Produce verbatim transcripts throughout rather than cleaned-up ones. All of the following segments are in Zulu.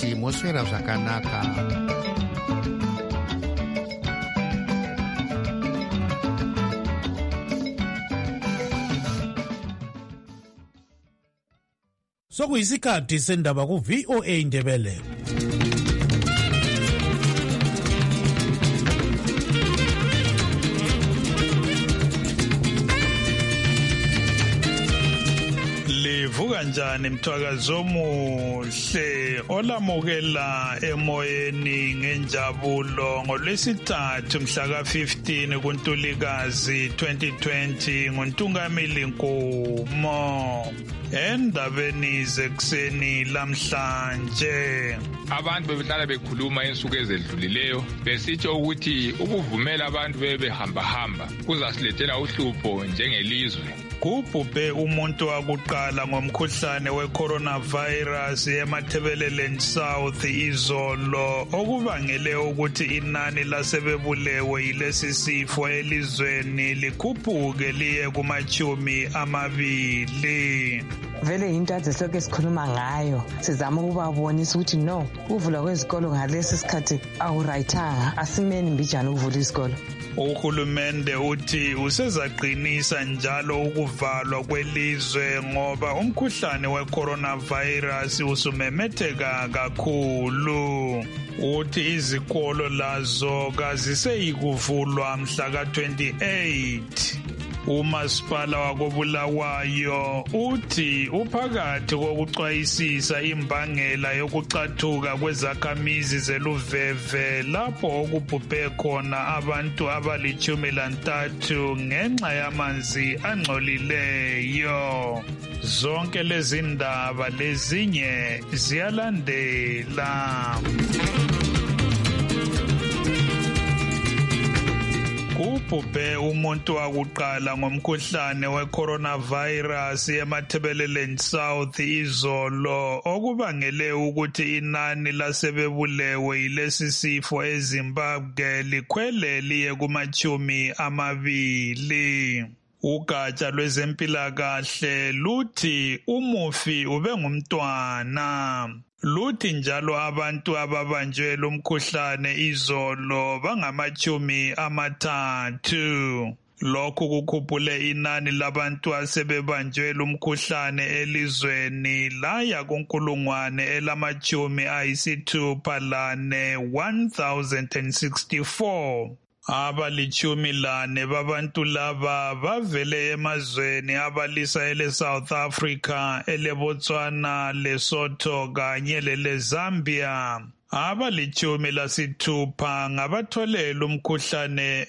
kuti moswera zvakanaka. Sokuyisikhathi sendaba ku V O A Ndebele. Livuka njani mthwakazo omuhle olamukela emoyeni ngenjabulo ngolwesithathu mhla ka fifteen kuNtulikazi twenty twenty nguNtungamili Nkomo. Endabeni zekuseni lamhlanje abantu bebehlala bekhuluma insuku ezedlulileyo besitsho ukuthi ukuvumela abantu bebehamba hamba kuzasilethela uhlupho njengelizwe. Kubhubhe umuntu wakuqala ngomkhuhlane we-coronavirus eMathebeleleni South izolo okubangele ukuthi inani lasebebulewe yilesi sifo elizweni likhuphuke liye kumachumi amabili. Vele into ade soke sikhuluma ngayo sizama ukubabonisa ukuthi no ukuvula kwezikolo ngalesi sikhathi awurayithanga asimeni mbijana ukuvula isikolo. Uhulumende uthi usezaqinisa njalo ukuvalwa kwelizwe ngoba umkhuhlane we-coronavirus usumemetheka kakhulu. Uthi izikolo lazo kaziseyikuvulwa mhla ka twenty-eight. Umasipala wakoBulawayo uthi uphakathi kokucwayisisa imbangela yokucathuka kwezakhamizi zeluveve lapho okubhubhe khona abantu abalichumi lantathu ngenxa yamanzi angcolileyo. Zonke lezi ndaba lezinye ziyalandela. Kubhubhe umuntu wakuqala ngomkhuhlane we-coronavirus eMathebeleleni South izolo okubangele ukuthi inani lasebebulewe yilesi sifo eZimbabwe likhwele liye kumachumi amabili. Ugatsha lwezempilakahle luthi umufi ube ngumntwana. Luthi njalo abantu ababanjwe lumkhuhlane izolo bangamachumi amathathu. Lokhu kukhuphule inani labantu asebebanjwe lumkhuhlane elizweni laya kunkulungwane elamachumi ayisithupha lane one thousand sixty-four. Abalichumi lane babantu laba bavele emazweni abalisa ele South Africa, ele Botswana, Lesotho kanye lele Zambia. Abalichumi lasithupha ngabatholela umkhuhlane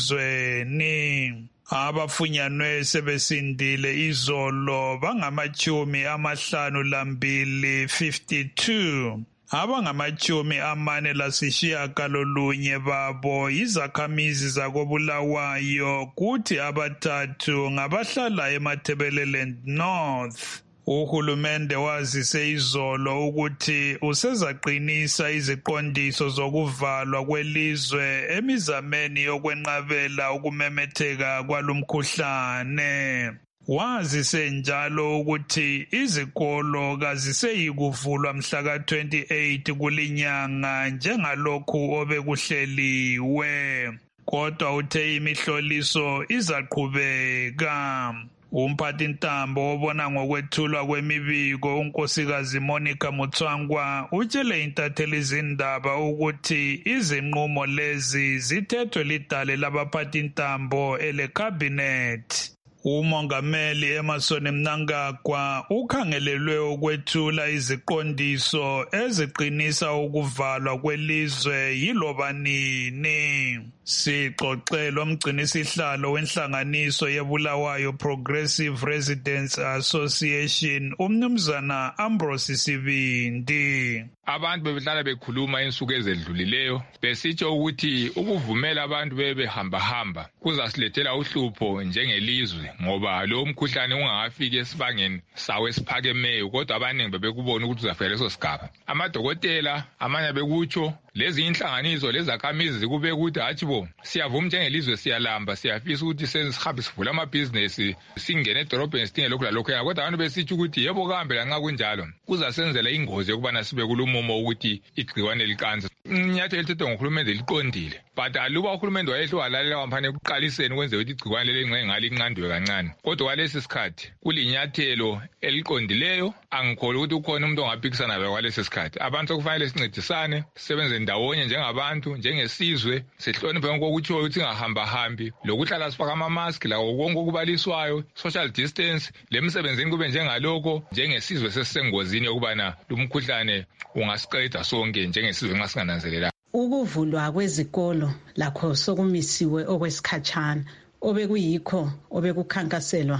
elizweni. Abafunyanwe sebesindile izolo bangamachumi amahlanu lambili fifty-two. Abangamachumi amane lasishiyagalolunye babo izakhamizi zakoBulawayo kuthi abathathu ngabahlala eMathebeleleni North. Uhulumende wazise izolo ukuthi usezaqinisa iziqondiso zokuvalwa kwelizwe emizameni yokwenqabela ukumemetheka kwalumkhuhlane. Wazise njalo ukuthi izikolo kaziseyikuvulwa mhla ka twenty-eight kulinyanga njengalokhu obekuhleliwe. Kodwa uthe imihloliso izaqhubeka. Umphathintambo obona ngokwethulwa kwemibiko unkosikazi Monica Mutswangwa utshele intatheli izindaba ukuthi izinqumo lezi zithethwe lidale labaphathintambo ele cabinet. Umongameli Emmerson Mnangagwa ukhangelelwe ukwethula iziqondiso eziqinisa ukuvalwa kwelizwe yiloba nini. Sixoxela umgcinisihlalo wenhlanganiso yeBulawayo Progressive Residents Association umnumzana Ambrose Sibindi. Abantu bebehlala bekhuluma insuku ezedlulileyo besitsho ukuthi ukuvumela abantu bebehamba hamba kuzasilethela uhlupho njengelizwe ngoba lo mkhuhlane ungakafiki esibangeni sawo esiphakemeyo kodwa abaningi bebekubona ukuthi uzafika leso sigaba. Amadokotela amanye bekutsho lezi inhlanganiso lezakhamizi zikube ukuthi hatshi bo siyavuma njengelizwe siyalamba siyafisa ukuthi sesihambe sivula amabhizinesi singene edorobheni sidinge lokhu lalokhu kodwa abantu besithi ukuthi yebo kambe lanxa kunjalo kuzasenzela ingozi yokubana sibe kulumumo ukuthi igciwane liqanza. Inyathelo elithethwe nguhulumende liqondile but aluba uhulumende wayehle walalela wampane ekuqaliseni kwenzeka ukuthi igciwane leli ngale inqandwe kancane kodwa kwalesi sikhathi kulinyathelo eliqondileyo. Angikholwa ukuthi ukhona umuntu ongaphikisana naye kwalesi sikhathi. Abantu sokufanele sincedisane sisebenze ndawonye njengabantu njengesizwe sihloniphe konke okutshiwo ukuthi ngahamba hambi lokuhlala sifaka ama mask lawo konke okubaliswayo social distance lemsebenzini kube njengaloko njengesizwe sesisengozini yokubana lumkhuhlane ungasiqeda sonke njengesizwe nxa singananzelela. Ukuvulwa kwezikolo lakho sokumisiwe okwesikhatshana obekuyikho obekukhankaselwa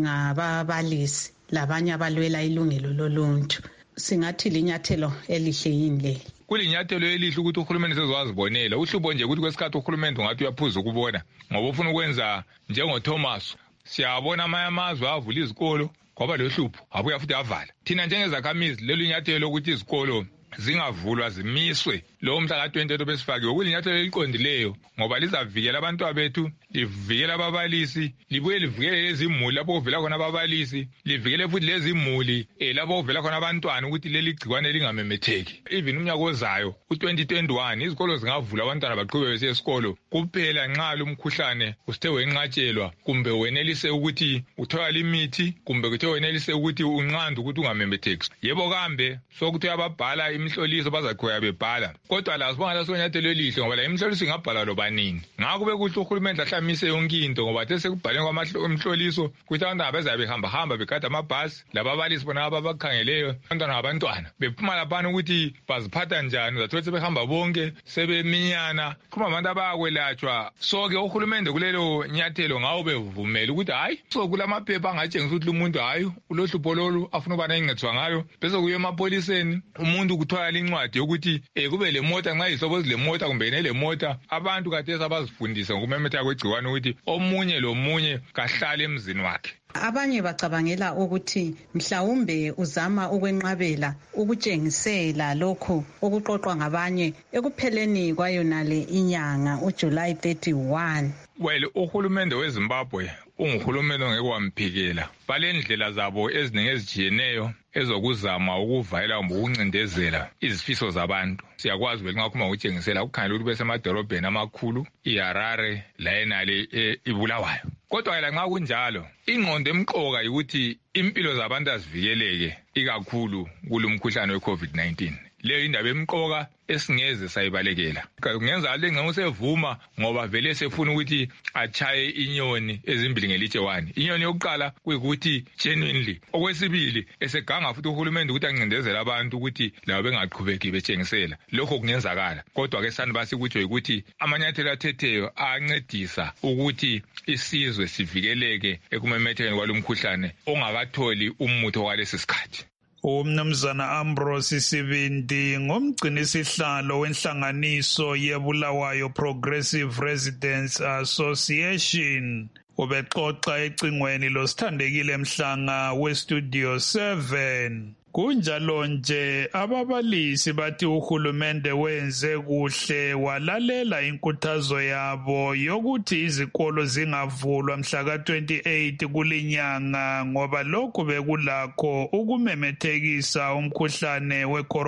ngababalisi labanye abalwela ilungelo loluntu. Singathi linyathelo elihle yini leli? Kulinyathelo elihle ukuthi uhulumende sezowazibonela uhlupho nje ukuthi kwesikhathi uhulumende ungathi uyaphuza ukubona ngoba ufuna ukwenza njengoThomas. Siyabona amanye amazwe avula izikolo ngoba lo hlupho abuya futhi avala. Thina njengezakhamizi lelo nyathelo lokuthi izikolo zingavulwa zimiswe lo mhla ka twenty-eight besifakiwe kulinyathelo eliqondileyo ngoba lizavikela abantwana bethu, livikela ababalisi, libuye livikele lezi imuli lapho kuvela khona ababalisi, livikele futhi lezi imuli eh lapho kuvela khona abantwana ukuthi leli gciwane lingamemetheki. Even umnyaka ozayo u twenty twenty-one izikolo zingavula abantwana baqhubeke besiya esikolo kuphela nxa lumkhuhlane usithe wenqatshelwa kumbe wenelise ukuthi uthola imithi kumbe kuthe wenelise ukuthi unqanda ukuthi ungamemetheki. Yebo kambe sokuthi ababhala imihloliso bazaqhubeka bebhala kodwa la sibonga la sonyathelo elihle ngoba la imihloliso ingabhala lobanini. Ngakho bekuhle uhulumende ahlamise yonke into ngoba the sekubhalwe kwamhloliso kuthi abantu abazabe behamba hamba begada amabhasi lababalisi bona ababakhangeleyo abantwana abantwana bephuma lapha ukuthi baziphatha njani uzathola sebehamba bonke sebeminyana kuma abantu abakwelatshwa. So ke uhulumende kulelo nyathelo ngawo bevumela ukuthi hayi so kulamaphepha angatshengisa ukuthi umuntu hayi ulohlupho lolu afuna ukuba nengcetswa ngayo bese kuye emapoliseni umuntu kuthola incwadi yokuthi eh kube le mota nxa isobo zile mota kumbe nele mota abantu kade sabazifundisa ngokumemetheka kwegciwane ukuthi omunye lomunye kahlale emzini wakhe. Abanye bacabangela ukuthi mhlawumbe uzama ukwenqabela ukutshengisela lokho okuqoqwa ngabanye ekupheleni kwayonale inyanga uJuly thirty-one. Well, uhulumende weZimbabwe unguhulumende ongeke wamphikela balendlela zabo eziningi ezijiyeneyo ezokuzama ukuvayela kumbe ukuncindezela izifiso zabantu. Siyakwazi ukuthi ngakhuma ukutshengisela ukukhangela ukuthi besemadolobheni amakhulu iHarare la enale ibulawayo. Kodwa la nxa kunjalo ingqondo emqoka ukuthi impilo zabantu azivikeleke ikakhulu kulumkhuhlane weCovid nineteen. Leyo indaba emqoka esingeze sayibalekela. Kungenza lengxa usevuma ngoba vele sefuna ukuthi achaye inyoni ezimbili ngelitshe one. Inyoni yokuqala kuyikuthi genuinely. Okwesibili eseganga futhi uhulumende ukuthi ancindezele abantu ukuthi labo bengaqhubeki betshengisela. Lokho kungenzakala. Kodwa ke sani basi ukuthi ukuthi amanyathelo athetheyo ancedisa ukuthi isizwe sivikeleke ekumemethekeni kwalomkhuhlane ongakatholi umuthi walesi sikhathi. Umnumzana Ambrose Sibindi ngomgcini sihlalo wenhlanganiso yeBulawayo Progressive Residents Association ubexoxa ecingweni losithandekile Mhlanga weStudio seven. Kunjalo nje ababalisi bathi uhulumende wenze kuhle walalela inkuthazo yabo yokuthi izikolo zingavulwa mhla ka twenty-eight kulinyanga ngoba lokhu bekulakho ukumemethekisa umkhuhlane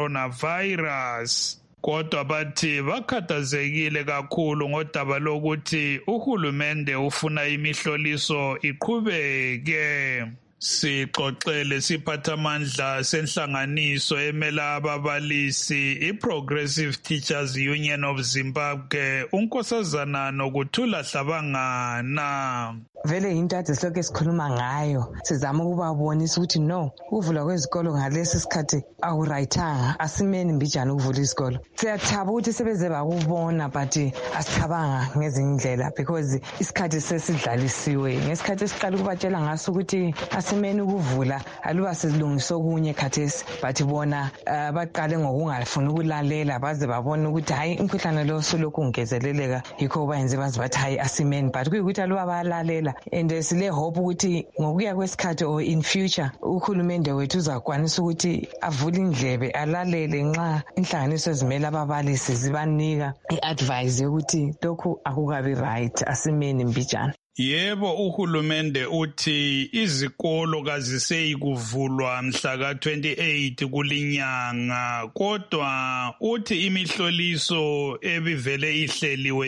weCoronavirus. Kodwa bathi bakhathazekile kakhulu ngodaba lokuthi uhulumende ufuna imihloliso iqhubeke. Sixoxele siphathamandla senhlanganiso emela ababalisi iProgressive Teachers Union of Zimbabwe unkosazana Nokuthula Hlabangana. Vele into ade silokhu esikhuluma ngayo sizama ukubabonisa ukuthi no ukuvula kwezikolo ngalesi sikhathi awurayithanga asimeni mbijana ukuvula izikolo. Siyathaba ukuthi sebeze bakubona but asithabanga ngezindlela because isikhathi sesidlalisiwe ngesikhathi esiqala ukubatshela ngaso ukuthi asimeni ukuvula aluba silungisa okunye khathesi but bona baqale ngokungafuna ukulalela baze babona ukuthi hayi umkhuhlane lo solokhu ungezeleleka yikho bayenze bazi bathi hayi asimeni but kuyikuthi aluba bayalalela kuphela and sile hope ukuthi ngokuya kwesikhathi or in future uhulumende wethu uzakwanisa ukuthi avule indlebe alalele nxa inhlanganiso ezimele ababalisi zibanika i-advice yokuthi lokhu akukabi right asimeni mbijana. Yebo, uhulumende uthi izikolo kaziseyi kuvulwa mhla ka twenty-eight kulinyanga, kodwa uthi imihloliso ebivele ihleliwe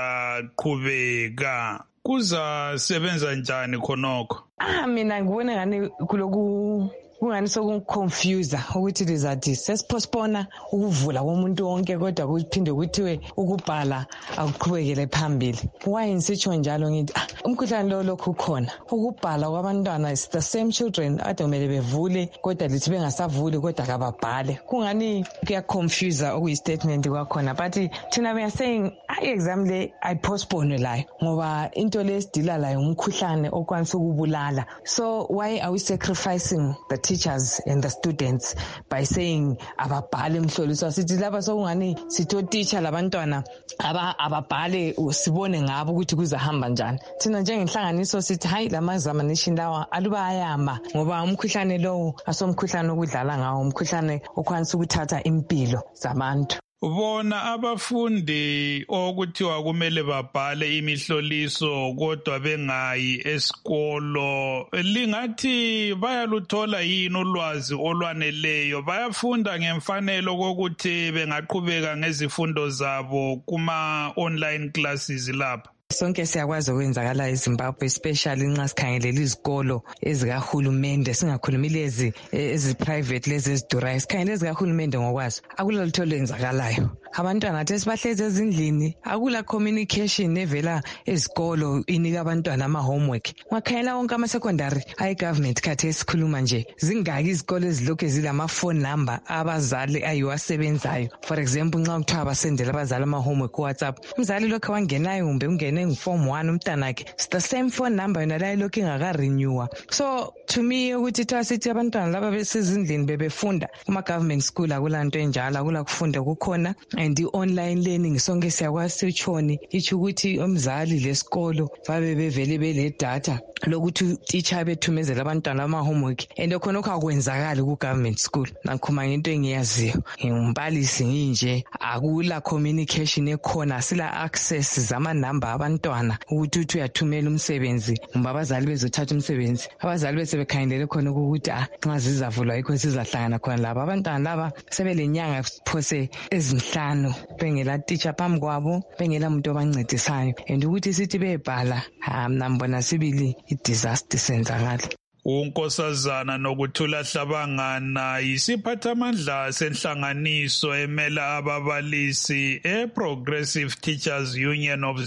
izaqhubeka. Kuzasebenza njani khonokho? Ah, mina ngibona ngani kuloku kungani sokuconfuse ukuthi lizathi sesipostpone ukuvula komuntu wonke kodwa kuphinde kuthiwe ukubhala akuqhubekele phambili. Why ngisitsho njalo ngithi umkhuhlane lo lokhu khona ukubhala kwabantwana is the same children ade kumele bevule kodwa lithi bengasavuli kodwa kababhale. Kungani kuyaconfuse okuyistatement kwakhona, but thina we are saying i-exam le ayipostpone layo ngoba into lesidila layo umkhuhlane okwanisa ukubulala. So why are we sacrificing the teachers and the students by saying ababhale emhloliso? Sithi laba sokungani sitho teacher labantwana aba ababhale sibone ngabo ukuthi kuzahamba njani. Thina njengenhlanganiso sithi hayi lamazamanishi lawa aluba ayama ngoba umkhuhlane lo asomkhuhlane okudlala ngawo, umkhuhlane okwanisa ukuthatha impilo zabantu. Bona abafundi okuthiwa kumele babhale imihloliso kodwa bengayi esikolo, lingathi bayaluthola yini ulwazi olwaneleyo? Bayafunda ngemfanelo kokuthi bengaqhubeka ngezifundo zabo kuma online classes lapha? Sonke siyakwazi okwenzakala eZimbabwe, especially nxa sikhangelela izikolo ezikahulumende, singakhulumi lezi ezi-private lezi ezidurayo, sikhangele ezikahulumende ngokwazo. Akula lutho olwenzakalayo. Abantwana athi sibahlezi ezindlini, akula communication evela ezikolo inika abantwana ama-homework. Ngakhangela wonke ama-secondary ayi-government khathi esikhuluma nje, zingaki izikolo ezilokhu zilama-phone number abazali ayiwasebenzayo. For example, nxa kuthiwa basendela abazali ama-homework ku-WhatsApp, umzali lokhu wangenayo kumbe ungene form one umntanakhe, it's the same phone number yona layo lokhu ingaka-renewa. So to me ukuthi thiwa sithi abantwana laba besezindlini bebefunda kuma-government school akula nto enjalo, akula kufunda kukhona, and i-online learning sonke siyakwazi sitshoni itsho ukuthi umzali lesikolo babe bevele bele data lokuthi teacher bethumezela abantwana ama-homework, and khonokho akwenzakali ku-government school. Nakhuluma ngento engiyaziyo, ngingumbalisi nginje, akula communication ekhona, sila access zama-number abantwana ukuthi uthi uyathumela umsebenzi ngoba abazali bezothatha umsebenzi, abazali bese bekhangelele khona ukuthi ah nxa zizavulwa yikho sizahlangana khona laba. Abantwana laba sebelenyanga phose ezinhlanu bengela teacher phambi kwabo, bengela muntu obancedisayo, and ukuthi sithi bebhala mina mbona sibili i-disaster senzakala. uNkosazana Nokuthula Hlabangana yisiphathamandla senhlanganiso emela ababalisi e-Progressive Teachers Union of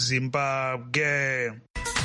Zimbabwe.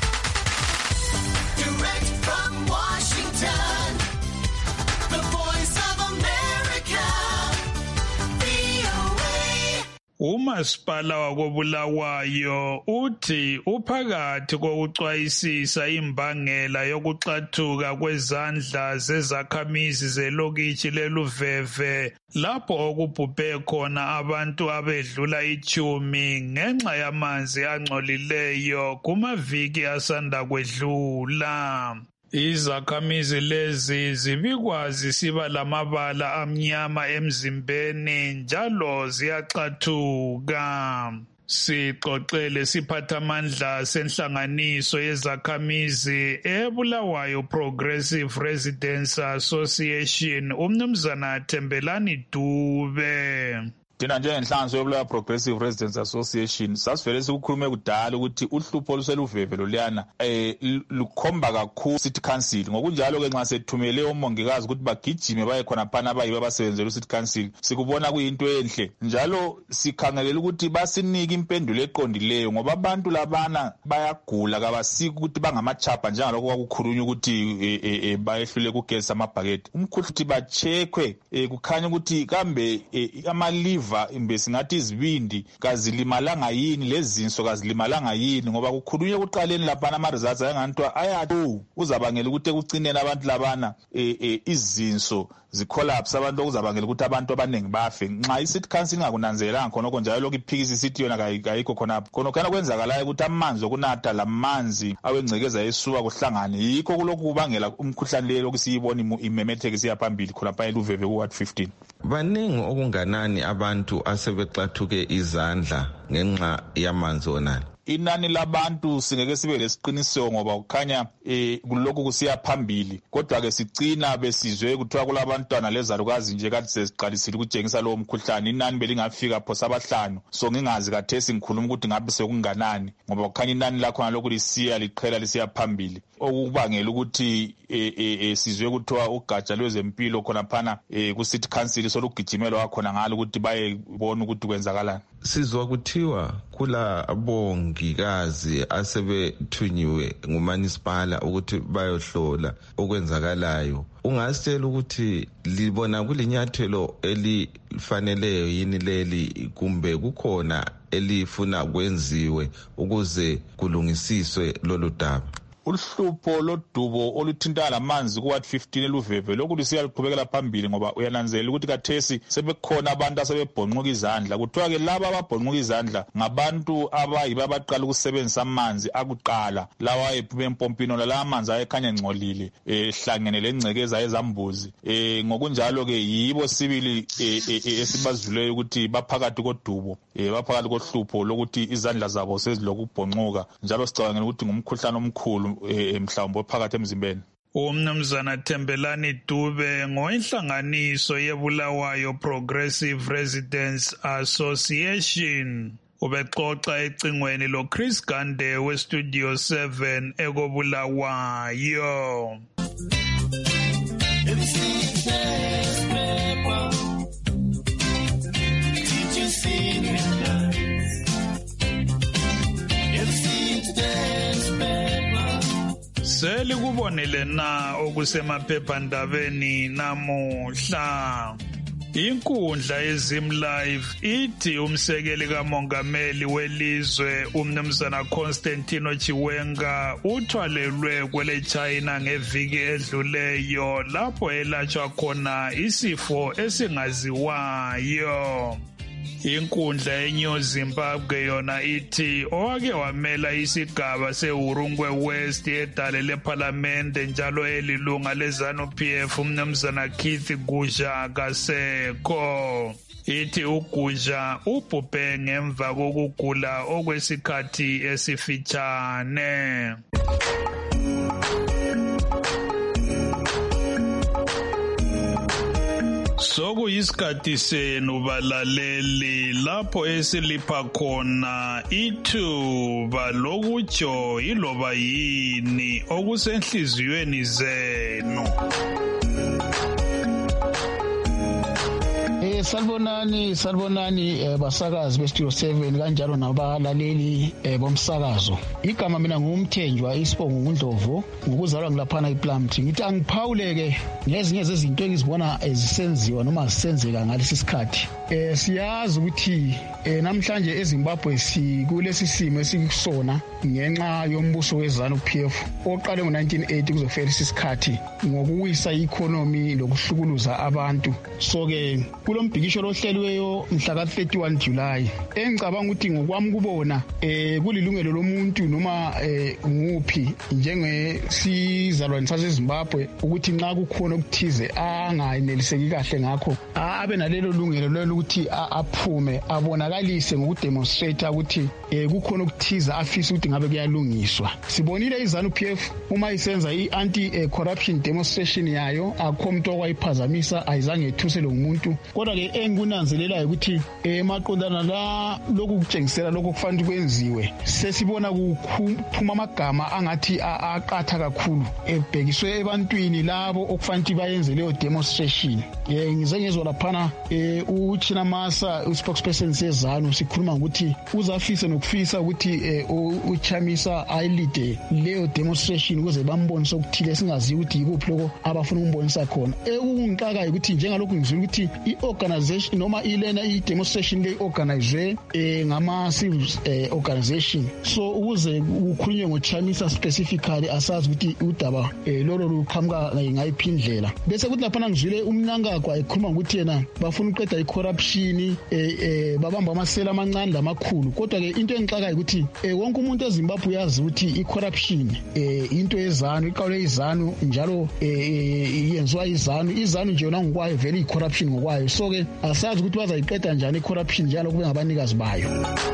Direct from Washington, the Voice of America, V O A. Umasipala wakoBulawayo uthi uphakathi kokucwayisisa imbangela yokuxathuka kwezandla zezakhamizi zelokitshi leLuveve lapho okubhubhe khona abantu abedlula ichumi ngenxa yamanzi angcolileyo kumaviki asanda kwedlula. Izakhamizi lezi zibikwazi siba lamabala amnyama emzimbeni njalo ziyaxathuka. Sixoxele siphathamandla senhlanganiso yezakhamizi eBulawayo Progressive Residents Association uMnumzana Thembelani Dube. Thina njengenhlanganiso yoBulawayo Progressive Residents Association sasivele sikukhulume kudala ukuthi uhlupho oluseluveve loliyana eh lukhomba kakhulu city council. Ngokunjalo ke nxa sethumele omongikazi ukuthi bagijime baye khona phana abayibe basebenzele city council, sikubona kuyinto enhle. Njalo sikhangelela ukuthi basinike impendulo eqondileyo ngoba abantu labana bayagula kabasiki ukuthi bangamachapha njengalokho kwakukhulunywa ukuthi bayehlule kugesa amabhakede. Umkhuhlane bacheckwe kukhanya ukuthi kambe ama leave liver imbe singathi izibindi kazilimalanga yini lezinso kazilimalanga yini ngoba kukhulunywe kuqaleni lapha ama results ayangantwa ayathu uzabangela ukuthi ekucineni abantu labana e, e, izinso zicollapse abantu okuzabangela ukuthi abantu abaningi bafe nxa i-city council ingakunanzelanga khonokho njalo lokhu iphikisa isithi yona kayikho khonapho khonokho kwenzakalayo ukuthi amanzi okunatha lamanzi awengcekeza yesuka kuhlangane yikho kulokhu kubangela umkhuhlane leyo lokusiyibona imemetheke siya phambili khonapha eluveve ku-ward fifteen. Baningi okunganani abantu asebexathuke izandla ngenxa yamanzi onani. Inani labantu singeke sibe lesiqiniseko ngoba kukhanya eh kulokhu kusiya phambili kodwa ke sigcina besizwe kuthiwa kulabantwana lezalukazi nje kade sesiqalisile ukutshengisa lo mkhuhlane inani belingafika phosa abahlanu so ngingazi kathesi ngikhuluma ukuthi ngabe sekunganani ngoba kukhanya inani lakho nalokhu lisiya liqhela lisiya phambili okubangela ukuthi eh eh sizwe kuthiwa ugatsha lwezempilo khona phana eh ku city council solugijimela wakhona ngalo ukuthi bayebona ukuthi kwenzakalani. Sizwa kuthiwa kula abongikazi asebethunyiwe ngumanisipala ukuthi bayohlola okwenzakalayo. Ungasitshela ukuthi libona kulinyathelo elifaneleyo yini leli kumbe kukhona elifuna kwenziwe ukuze kulungisiswe lolu daba? Uhlupho lodubo oluthinta lamanzi ku-ward fifteen eluveve lokhu lisiya liqhubekela phambili ngoba uyananzelela ukuthi kathesi sebekhona abantu asebebhonquka izandla kuthiwa ke laba ababhonquka izandla ngabantu abayibo abaqala ukusebenzisa amanzi akuqala lawa ephume empompini la amanzi ayekhanya ngcolile ehlangene lengcekeza ezambuzi eh ngokunjalo ke yibo sibili esibazwileyo ukuthi baphakathi kodubo eh baphakathi kohlupho lokuthi izandla zabo sezilokubhonquka njalo sicabangela ukuthi ngumkhuhlane omkhulu emhlawumbe phakathi emzimbeni. Umnumzana Thembelani Dube ngoinhlanganiso yeBulawayo Progressive Residents Association ubexoxa ecingweni lo Chris Gande we Studio seven ekobulawayo. Seli kubonile na okusemaphephandabeni namuhla. Inkundla yeZim Live ithi umsekeli kamongameli welizwe umnumzana Constantino Chiwenga uthwalelwe kwele China ngeviki edluleyo lapho elatshwa khona isifo esingaziwayo. Inkundla yeNew Zimbabwe yona ithi owake wamela isigaba seHurungwe West edale leParliament njalo elilunga leZANU-P F umnumzana Keith Gusha kasekho. Ithi uGusha ubhubhe ngemva kokugula okwesikhathi esifitshane. Sokuyisikhathi senu balaleli lapho esilipha khona ithuba lokutsho iloba yini okusenhliziyweni zenu. Eh salibonani salibonani eh, basakazi beStudio seven kanjalo nabalaleli eh, bomsakazo. Igama mina ngumthenjwa isibongo ngundlovu ngokuzalwa ngilaphana ePlumtree. Ngithi angiphawuleke ngezinye zezinto engizibona ezisenziwa noma zisenzeka ngalesi sikhathi. Eh siyazi ukuthi eh, namhlanje eZimbabwe sikulesi simo esikusona ngenxa yombuso weZANU-P F oqale ngo nineteen eighty kuzofela isikhathi ngokuwisa i-economy lokuhlukuluza abantu. So ke kulombhikisho lohleliweyo mhla ka thirty-one July engicabanga ukuthi ngokwami kubona eh kulilungelo lomuntu noma eh nguphi njengesizalwane saseZimbabwe ukuthi nxa kukhona okuthize angayineliseki kahle ngakho abe nalelo lungelo lokuthi aphume abonakalise ngokudemonstrate ukuthi eh kukhona okuthize afisa ukuthi ngabe kuyalungiswa. Sibonile iZANU-P F uma isenza i-anti corruption demonstration yayo akho umuntu okwayiphazamisa ayizange ethusele umuntu kodwa ke engunanzelela ukuthi emaqondana la lokhu kutshengisela lokho kufanele kwenziwe sesibona kuphuma amagama angathi aqatha kakhulu ebhekiswe ebantwini labo okufanele bayenze leyo demonstration. Eh ngize ngezwe laphana uChina Masa uspokesperson seZANU sikhuluma ukuthi uzafisa nokufisa ukuthi uChamisa ayilide leyo demonstration ukuze bambonise ukuthile singazi ukuthi yikuphi lokho abafuna ukumbonisa khona. Ekungiqaka ukuthi njengalokhu ngizwe ukuthi organization noma ilena i-demonstration le organize eh, ngama-civil eh, organization. So ukuze kukhulunywe ngoChamisa specifically asazi ukuthi udaba eh, lolo luqhamuka ngayiphi indlela. Bese kuthi laphana ngizwile umNangagwa ekhuluma ukuthi yena bafuna uqeda i-corruption eh, eh, babamba amasela amancane lamakhulu. Kodwa ke into engixakayo ukuthi eh, wonke umuntu eZimbabwe uyazi ukuthi i-corruption eh, into yezanu iqale izanu njalo eh, yenziwa izanu izanu nje yona ngokwayo vele i-corruption ngokwayo. So ke asazi ukuthi bazayiqeda njani i-corruption njalo kube ngabanikazi bayo.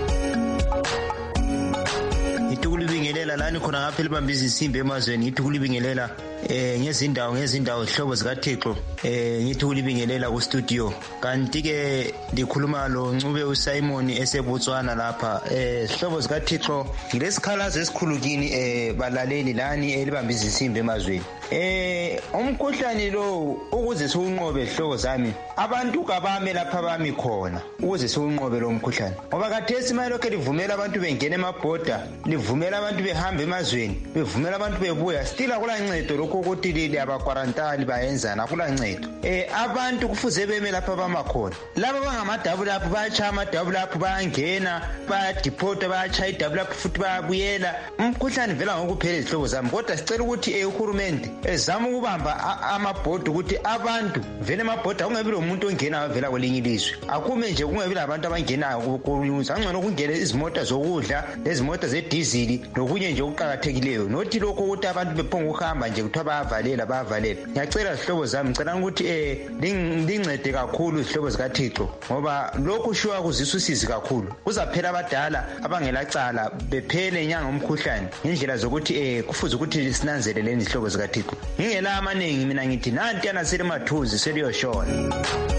Ngithukulibingelela lani khona ngapha libambiza isimbi emazweni ngithukulibingelela eh ngezindawo ngezindawo ihlobo zikaThixo eh ngithukulibingelela ku studio kanti ke ndikhuluma lo Ncube uSimon eseBotswana lapha eh ihlobo zikaThixo ngilesikhalazo esikhulu kini eh balaleli lani elibambiza isimbi emazweni eh umkhuhlane lo ukuze siwunqobe ihlobo zami abantu kabame lapha bami khona ukuze siwunqobe lo mkhuhlane ngoba kathesi manje lokho livumela abantu bengena emabhoda livumela abantu behamba emazweni bevumela abantu bebuya still akulancedo lokho ukuthi leli abakwarantani bayenzana akulancedo eh abantu kufuze beme lapha bamakhona laba bangamadabu lapho bayachaya amadabu lapho bayangena bayadeport bayachaya idabu lapho futhi bayabuyela umkhuhlane vela ngokuphela izihlobo zami kodwa sicela ukuthi eh uhulumende ezama ukubamba amabhoda ukuthi abantu vele amabhoda kungabi lo muntu ongena vela kwelinye ilizwe akume nje kungabi labantu abangenayo kunyuza ngcono kungena izimota zokudla lezimota zedizili nokunye nje okuqhakathekileyo nothi lokho ukuthi abantu bephonga ukuhamba nje kuthiwa bayavalela bayavalela ngiyacela izihlobo zami ngicela ukuthi eh lincede kakhulu izihlobo zikaThixo ngoba lokhu shuwa kuzisa usizi kakhulu kuzaphela abadala abangelacala bephele inyanga umkhuhlane indlela zokuthi eh kufuze ukuthi sinanzelele izihlobo zikaThixo ngingela amaningi mina ngithi nanti yana sele mathuzi seliyoshona.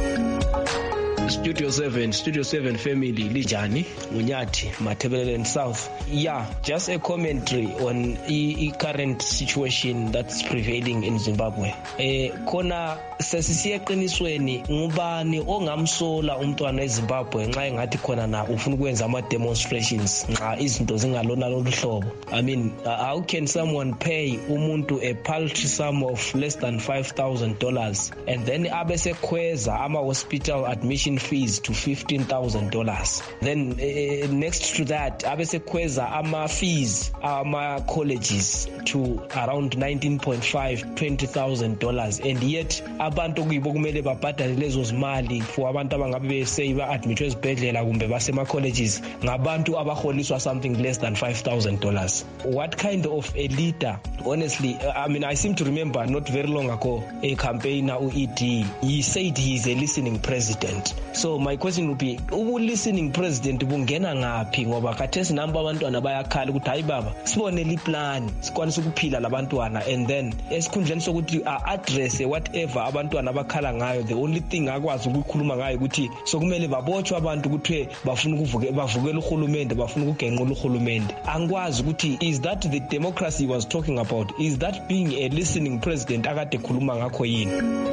Studio seven, Studio seven family, Lijani, Unyati, Matebeleland South. Yeah, just a commentary on the current situation that's prevailing in Zimbabwe. Eh, kona sesisiye qinisweni ngubani ongamsola umntwana eZimbabwe nxa engathi khona na ufuna ukwenza ama demonstrations nxa izinto zingalona lolu hlobo. I mean, uh, how can someone pay umuntu a paltry sum of less than five thousand dollars and then abese kweza ama hospital admission fees to fifteen thousand dollars. Then uh, next to that abese kweza ama fees ama colleges to around nineteen point five, twenty thousand dollars, and yet abantu kuyibo kumele babhadale lezo zimali for abantu abangabe bese ba admitwe ezibhedlela kumbe basema colleges ngabantu abaholiswa something less than five thousand dollars. What kind of a leader? Honestly, I mean, I seem to remember not very long ago a campaigner U E D, he said he is a listening president. So my question would be, ubu listening president bungena ngaphi ngoba khathesi namba abantwana bayakhala ukuthi hayi baba sibonele iplan sikwanisa ukuphila labantwana, and then esikhundleni sokuthi address whatever abantwana abakhala ngayo, the only thing akwazi ukukhuluma ngayo ukuthi sokumele babotshwe abantu ukuthi bafuna ukuvuke bavukela uhulumende bafuna ukugenqula uhulumende. Angikwazi ukuthi is that the democracy he was talking about? Is that being a listening president akade khuluma ngakho yini?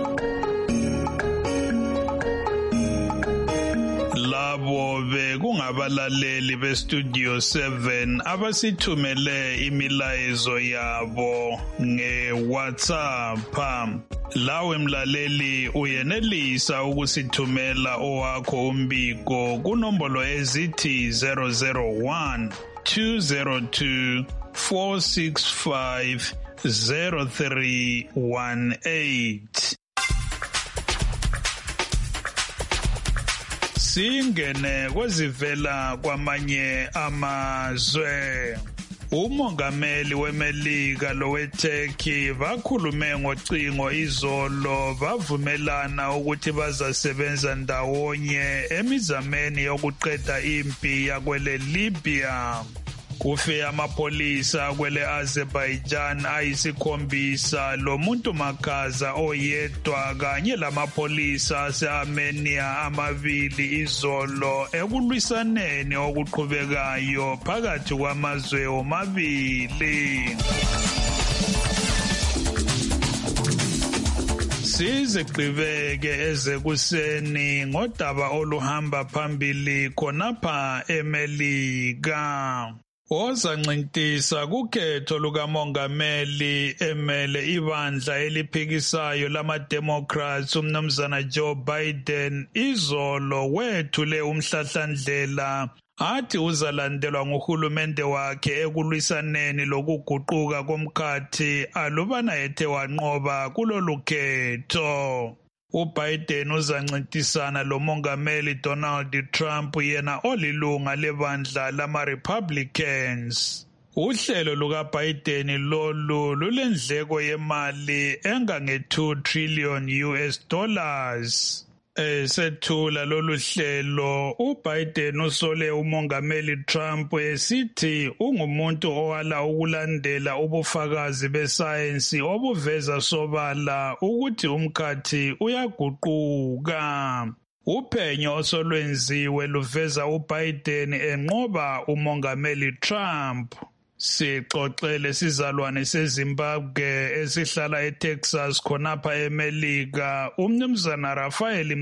Labo bekungabalaleli be Studio seven abasithumele imilayezo yabo nge WhatsApp. Lawe mlaleli uyenelisa ukusithumela owakho umbiko kunombolo ezithi zero zero one, two zero two, four six five, zero three one eight. Singene kwezivela kwamanye amazwe. Umongameli weMelika loweTurkey bakhulume ngocingo izolo bavumelana ukuthi bazasebenza ndawonye emizameni yokuqeda impi yakwele Libya. Kufe amapolisa kwele Azerbaijan ayisikhombisa lo muntu makaza oyedwa kanye lamapolisa ase-Armenia amabili izolo ekulwisaneni okuqhubekayo phakathi kwamazwe omabili. Sizigqibeke ezekuseni ngodaba oluhamba phambili khonapha eMelika. Ozancintisa kukhetho lukamongameli emele ibandla eliphikisayo lama-Democrats umnumzana Joe Biden izolo wethule umhlahlandlela athi uzalandelwa nguhulumende wakhe ekulwisaneni lokuguquka komkhathi alubana ethe wanqoba kulolu khetho. uBiden uzancintisana lomongameli Donald Trump yena olilunga lebandla lama-Republicans. Uhlelo lukaBiden lolu lulendleko yemali engange two trillion U S dollars. Esethula lolu hlelo uBiden usole umongameli Trump esithi ungumuntu owala ukulandela ubufakazi besayensi obuveza sobala ukuthi umkhathi uyaguquka. Uphenyo osolwenziwe luveza uBiden enqoba umongameli Trump. Sixoxele sizalwane seZimbabwe esihlala eTexas khonapha eMelika umnumzana Rafael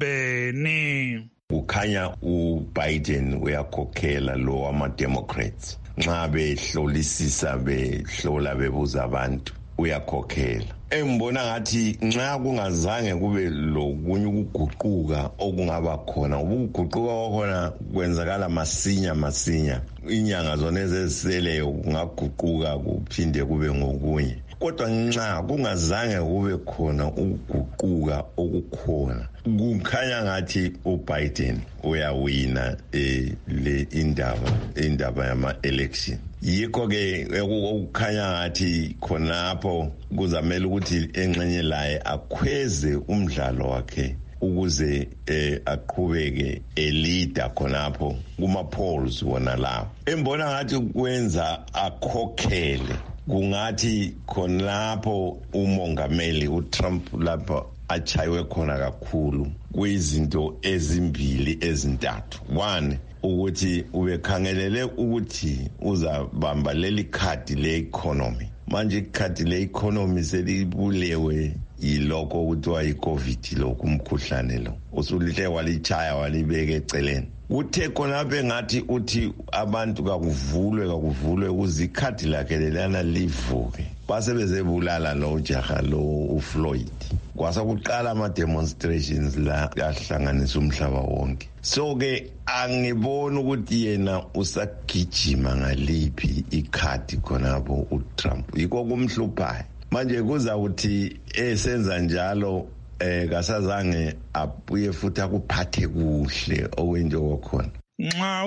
Mthombeni. Ukhanya uBiden uyakhokhela lo ama-Democrats nxa behlolisisa behlola bebuza abantu uyakhokhela. Engibona ngathi nxa kungazange kube lokunye ukuguquka okungaba khona ukuguquka kwakhona kwenzakala masinya masinya inyanga zona eziseleyo kungaguquka kuphinde kube ngokunye kodwa nxa kungazange kube khona ukuguquka okukhona kukhanya ngathi uBiden uyawina eh le indaba indaba yama election. Yikho ke ukukhanya ngathi khonapho kuzamela ukuthi engxenye laye akhweze umdlalo wakhe ukuze eh, aqhubeke elida khonapho kuma polls wona lawo. Embona ngathi kwenza akhokhele kungathi khonapho umongameli uTrump lapha achaywe khona kakhulu kwizinto ezimbili ezintathu. One, ukuthi ubekhangelele ukuthi uzabamba leli khadi le-economy. Manje ikhadi le-economy selibulewe yilokho kuthiwa yi-COVID lokhu umkhuhlane lo. Usulihle walichaya walibeka eceleni. Uthe khonapho engathi uthi abantu kakuvulwe kakuvulwe ukuze ikhadi lakhe lelana livuke. Base bezebulala lo jaha lo uFloyd. Kwasa kuqala ama-demonstrations la ahlanganisa umhlaba wonke. So ke angibona ukuthi yena usagijima ngaliphi ikhadi khonapho uTrump. Yikho kumhluphayo. Manje kuza ukuthi esenza njalo eh kasazange abuye futhi akuphathe kuhle okwenjo khona. Nxa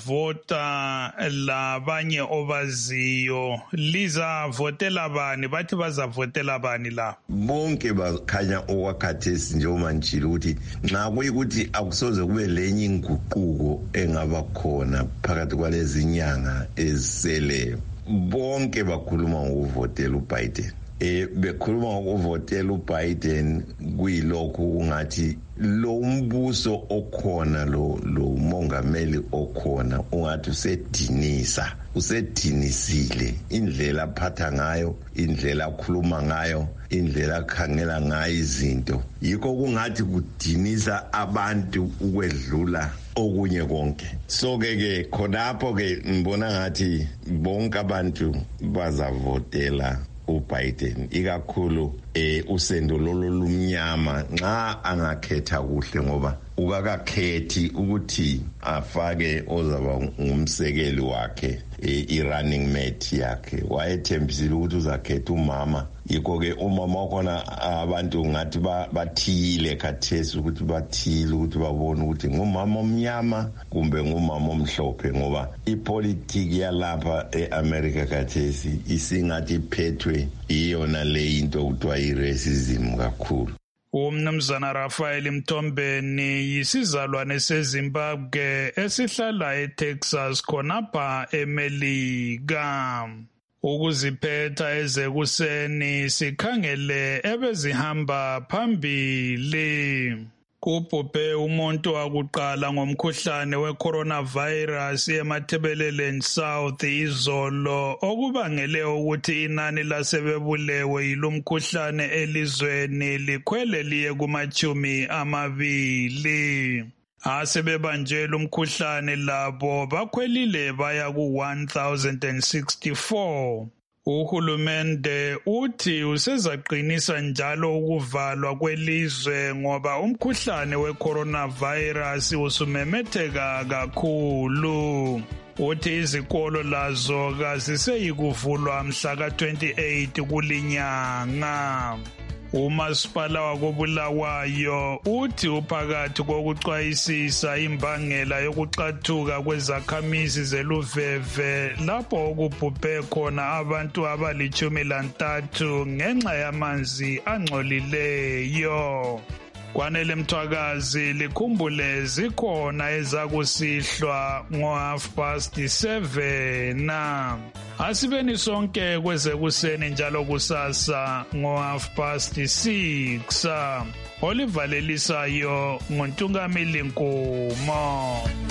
uzavota labanye obaziyo lizavotela bani bathi bazavotela bani la bonke bakhanya okwakhathesi njengoba njile ukuthi nxa kuyikuthi akusoze kube lenye inguquko engaba khona phakathi kwalezi nyanga eziseleyo bonke bakhuluma ngokuvotela uBiden. Eh bekhuluma ngokuvotela uBiden kuyilokho ungathi lo umbuso okhona lo lo mongameli okhona ungathi usedinisa usedinisile indlela aphatha ngayo indlela akhuluma ngayo indlela akhangela ngayo izinto yikho kungathi kudinisa abantu ukwedlula okunye konke. So ke ke khonapho ke ngibona ngathi bonke abantu bazavotela uBiden ikakhulu eh usendo lolo lumnyama nxa angakhetha kuhle ngoba ukakakhethi ukuthi afake ozaba ngumsekeli wakhe i-running mate yakhe wayethembisile ukuthi uzakhetha umama yikho ke umama wakhona abantu ngathi bathile khathesi ukuthi bathile ukuthi babone ukuthi ngumama omnyama kumbe ngumama omhlophe ngoba ipolitiki yalapha eAmerica khathesi isingathi iphethwe iyona le into kuthiwa i-racism kakhulu. Umnumzana Rafael Mthombeni yisizalwane seZimbabwe esihlala eTexas khonapha eMelika. Ukuziphetha ezekuseni sikhangele ebezihamba phambili. Kubhubhe umuntu wakuqala ngomkhuhlane we-coronavirus eMathebeleleni South izolo okubangele ukuthi inani lasebebulewe yilomkhuhlane elizweni likhwele liye kumachumi amabili. Asebebanjela umkhuhlane labo bakhwelile baya ku one thousand sixty-four. Uhulumende uthi usezaqinisa njalo ukuvalwa kwelizwe ngoba umkhuhlane we-coronavirus usumemetheka kakhulu. Uthi izikolo lazo kaziseyikuvulwa mhla ka twenty-eight kulinyanga. Umasipala wakobulawayo uthi uphakathi kokuxwayisisa imbangela yokuxathuka kwezakhamizi zeluveve lapho okubhubhe khona abantu abalitshumi lantathu ngenxa yamanzi angcolileyo. Kwanele Mthwakazi likhumbule zikhona ezakusihlwa ngo half past seven. Asibeni sonke kwezekuseni njalo kusasa ngo half past six. Olivalelisayo nguNtungamili Nkomo.